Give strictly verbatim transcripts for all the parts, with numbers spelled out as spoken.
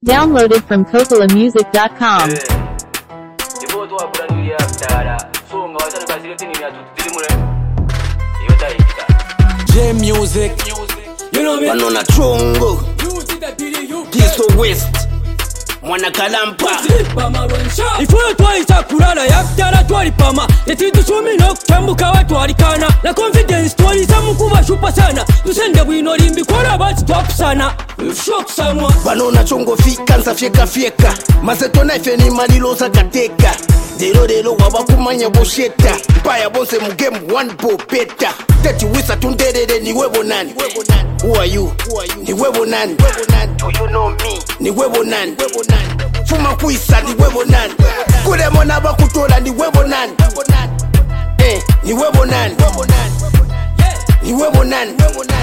Downloaded from Cocola Music dot com. J Music, you know me. Banona Chongo, Kiso West, Mwana Kalampa. Ifuna twaita kulala yaktara twalipama Yetitu sumi no kutambuka watu walikana Na confidence twaliza mkuba shupa sana Tusende wino limbi kwa bati top sana Shock samwa Banona Chongo fika nsa fieka fieka Maseto naife ni maliloza kateka Delo delo wabakumanya bosheta Mpaya bonse mugemu one po peta Teti wisa tunderere ni webo nani Who are you? Ni webo nani? Do you know me? Ni webo nani? Fuma kuisa ni webo nani? Kule mona bakutola ni webo nani? Eh, ni webo nani? Ni webo nani?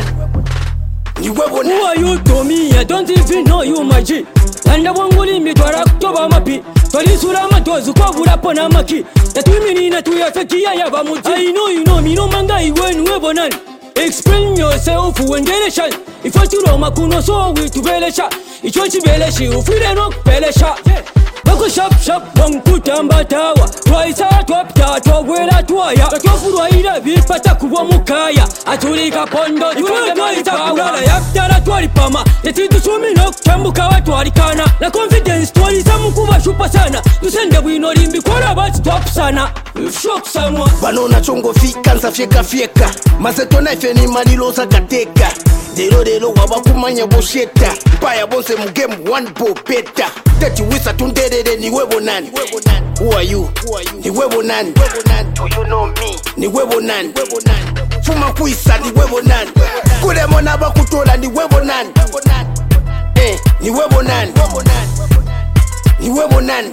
Ni webo nani? Who are you to me? I don't even know you my G. Anda wanguli mitwara kutoba mapi Toli sura matozu kwa burapo na maki Yatuimini na tuyafekia yaba muti I know you know me no manga iwenu webo nani Explain yourself uendelesha Ifaturo makuno so witubelesha Ichochi beleshi ufire no kupelesha Bako shop shop wangukuta mbatawa Twaisa twapta twawela twaya Twafurwa ila vipata kuwa mukaya Atulika pondo tuwele maipawa Yaktara twalipama Yetitu sumi no kutambuka watu walikana Na confidence twaliza mkuba shupa sana Tusende wino limbi kwa bati top sana Shock samwa Banona Chongo fika nsa fieka fieka Maseto naife ni maliloza kateka Delo delo wabakumanya bosheta Mpaya bonse mugemu one po peta Teti wisa tunderere ni webo nani? Who are you? Ni webo nani? Do you know me? Ni webo nani? Fuma kuisa ni webo nani? Kule mona bakutola ni webo nani? Eh, ni webo nani? Ni webo nani?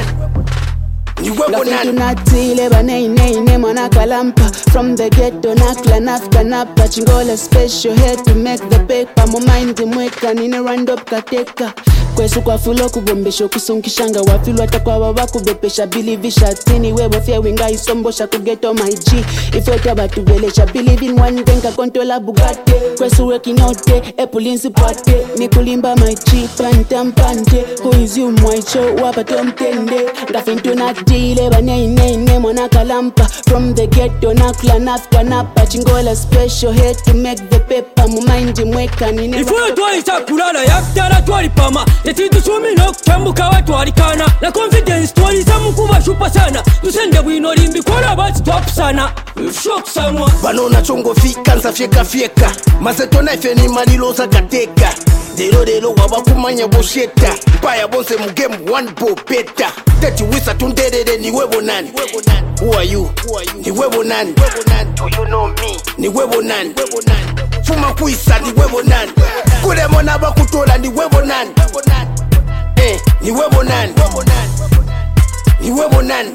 Ni webo nani? Tunatile ba nei nei nei Mwana Kalampa. From the ghetto nakla nafka napa Chingola special head to make the paper. Mo mind mweka nine round up kateka Kwesu kwa fulo kubombesho kusunkishanga Wafilu atakwa wawa kubepesha bilivisha Tini wewe fia winga isombosha kugeto my G Ifota batu velesha believe in one denka kontola Bugatti Kwesu weki note epulinsi pate Nikulimba my G pantam pante Who is you mwaicho wapa tomtende Ngafintu natile ba nei nei nei Mwana Kalampa. From the ghetto nakla nafka napa Chingola special head to make the paper. Mu mind mweka nine Ifuna twaita kulala yaktara twalipama Yetitu sumi no kutambuka watu walikana Na confidence twaliza mkuba shupa sana Tusende wino limbi kwa bati top sana Shock samwa Banona Chongo fika nsa fieka fieka Maseto naife ni maliloza kateka Delo delo wabakumanya bosheta Mpaya bonse mugemu one po peta Teti wisa tunderere ni webo nani? Who are you? Ni webo nani? Do you know me? Ni webo nani? Fuma kuisa ni webo nani? Kule mona bakutola ni webo nani? Eh, ni webo nani? Ni webo nani?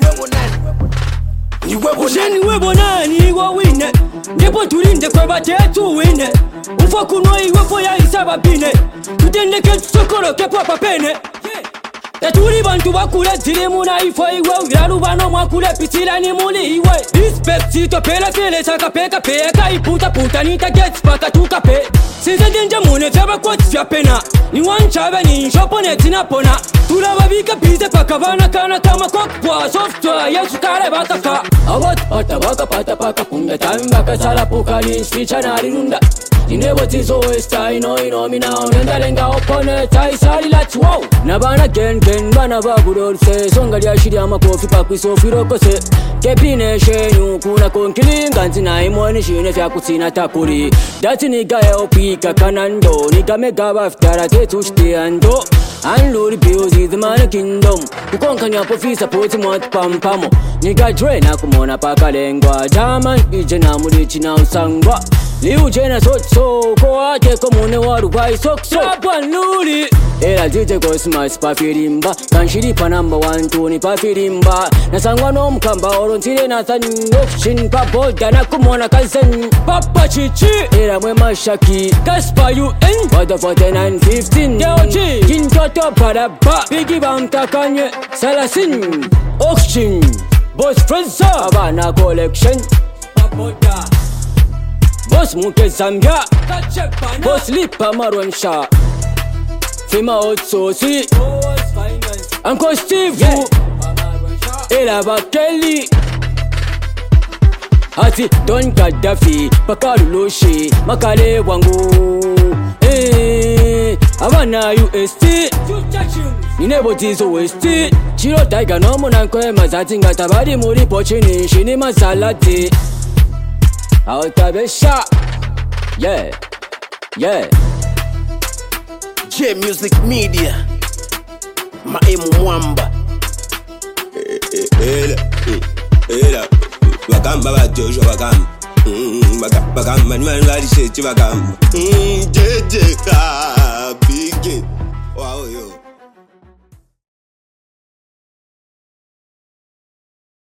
Ni webo Usheni nani? webo nani wa wine Ndipo tulinde kwa batetu wine Ufa kunwa iwepo ya isaba bine Tutendeke tusokoro kepo papene Yaturi bantu bakule zili muna ifo iwe Uralu bano mwakule pitila ni muli iwe Respect ito pela kele saka peka peka Iputa puta nita gets paka tuka pe Sinze denja mune teba kwa tifya pena Ni wanchabe ni nshopone tina pona Tula wabika bize paka vana kana kama kokwa Software yesu kare bataka Awat ata waka pata paka Punga time baka sala puka ni spicha na rirunda Inebo tizo esta ino ino mina Nenda lenga opone taisari let's wow Nabana gen gen bana bagudol se Songa liya shiri ama kofi pakwi sofi roko se Kepine shenyu kuna konkilinga Nzina imoni shine fya kutsina takuri Dati niga eo pika kanando Niga mega baftara tetu shite ando Anluri bills is the man kingdom Kukonka nyapo fisa poti mwati pampamo Niga dre na kumona paka lengwa Jaman ije na mulichi na usangwa Liu jena sotso Kwa ake komune waru wai sokso Trapa nuli Era jite kosmas pa firimba Kanshiri pa number one tuni pa firimba Nasangwa no mkamba orontire na thani Okshin pa boda na kumona kansen Papa chichi Era mwe mashaki Kaspa U N Wada forty-nine fifteen Deoji Kintoto paraba Bigi bamta kanye Salasin Okshin Boss Frenza Havana collection Papoda Boss Muke Zambia Boss Lipa Marwan Shah Tima hot sauce. Uncle Steve, yeah. Ela Bakeli. Ati Don Gaddafi, Pakaluloshi, Makale Wangu. Eh, Havana U S T. Ninebo Tizo West. Chiro Tiger no Monaco Mazati Gatabadi Muri Pochini, Shini Masalati. Altabesha. Yeah. Yeah. J Music Media. Maemu Mwamba. Ela, ela, wakamba ba Jojo wakamba, wakamba wakamba ni mani wali shechi wakamba, jeje ka big, wow yo.